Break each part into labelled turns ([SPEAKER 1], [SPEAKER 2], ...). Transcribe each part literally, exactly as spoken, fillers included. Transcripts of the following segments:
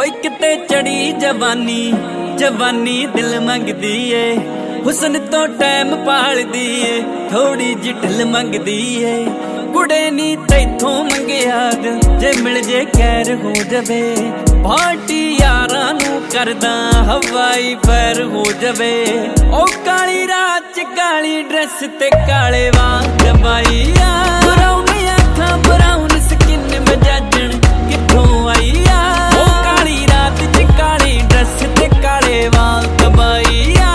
[SPEAKER 1] ओए किते चढ़ी जवानी जवानी दिल मंगदी ए हुसन तो टाइम पालदी ए थोड़ी जी ढिल मंगदी ए कुड़े नी तैथों मंगिया दिल जे मिल जे कैर हो जावे पार्टी यारां नू करदा हवाई पैर हो जावे ओ काली रात च काली ड्रेस ते काले वाल दबाईया ब्राउन अखां ब्राउन स्किन मजाजण किथों आई आ ओ काली रात च काली ड्रेस ते काले वाल दबाईया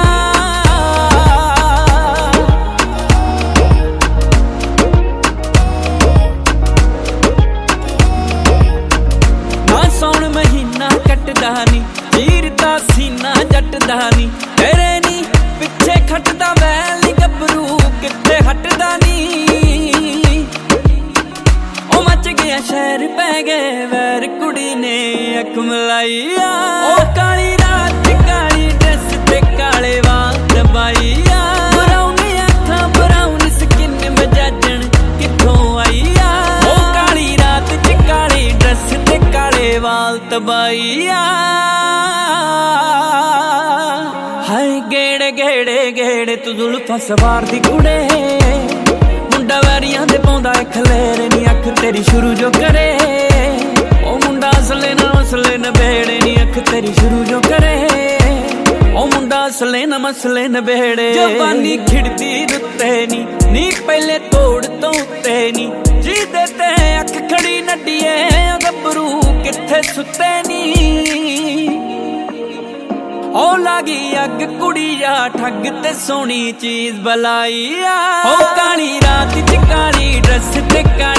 [SPEAKER 1] सौण महीना कटदा नी चीरदा सीना जटदा नी तेरे नी पिछे खटदा वैल गबरू किते हटदा नी ओ मच गया शहर पै गए वैर कुड़ी ने अख मलाई ओ काली रात काली ड्रेस ते काले वाल दबाईया ब्राउन अखां ब्राउन स्किन मजाजण किथों आई आ ओ काली रात च काली ड्रेस ते काले वाल तबाईया हाय गेड़े गेड़े गेड़े तू जुल्फां सवार दी कुड़े मुंडा वैरियां दे पौंदा खलेरे नी अख तेरी शुरू जो करे ओ मुंडा असले ना मसले न बेड़े नी अख तेरी शुरू जो करे ओ मुंडा असले न मसले न बेड़े जवानी खिड़दी रुते नी नी पहले तोड़ तो उत्ते नी जी देते अख खड़ी नड्डिए गबरू किथे सुते नी ओ लागी अग कुड़िया ठग ते सोनी चीज बलाई आ ओ काली रात च काली ड्रेस ते